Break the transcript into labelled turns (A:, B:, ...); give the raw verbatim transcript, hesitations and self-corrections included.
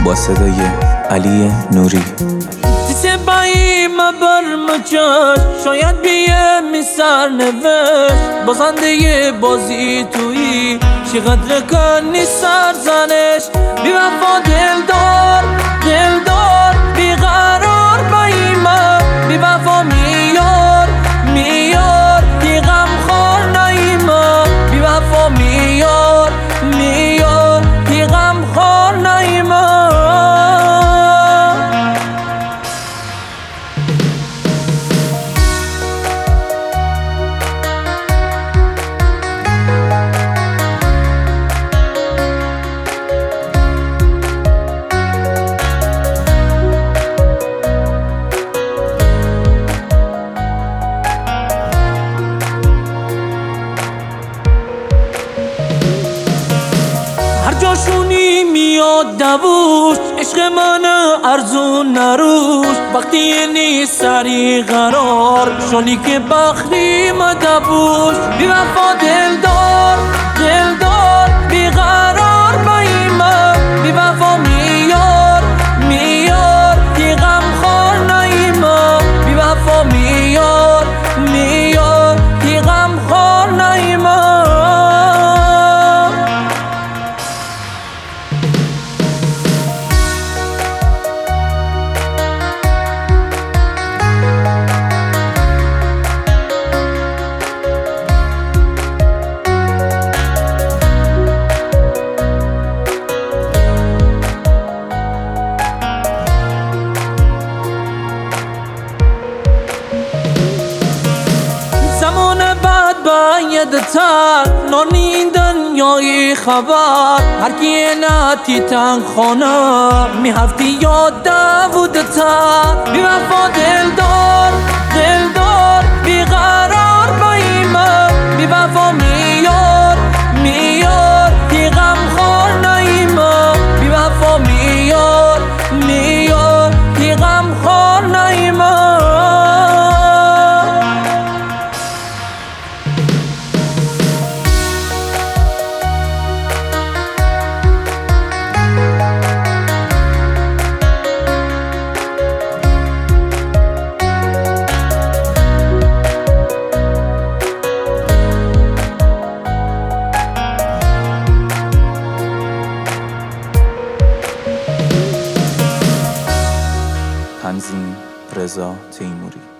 A: با صدای علی نوری.
B: سپایی مبر مچش شاید بیه می سرنوشت بازنده بازی تویی چقدر کنی سرزنش بی وفا دلدار دلدار بیقرار بایی من بی وفا میار میار دی غم خور نایی من بی وفا میار میار دی غم خور نایی من. جاشونی میاد دوش عشق من ارزون نروش وقتی نیست سری قرار شونی که بخری مدبوش بی وفا دلدار دلدار بیقرار بایی من بی وفا میار میار دی غم خور نایی من بی وفا میار میار دی غم خور نایی من. زمان بعد باید تر نانی دنیای خبر هر کی نتی تنگ خانه می هفتی یاد داود تر بی وفا دلدار دلدار بیقرار بایی من بی وفا میار میار دی غم خور نایی من بی وفا میار میار دی غم خور نایی من.
A: تنظیم رضا تیموری.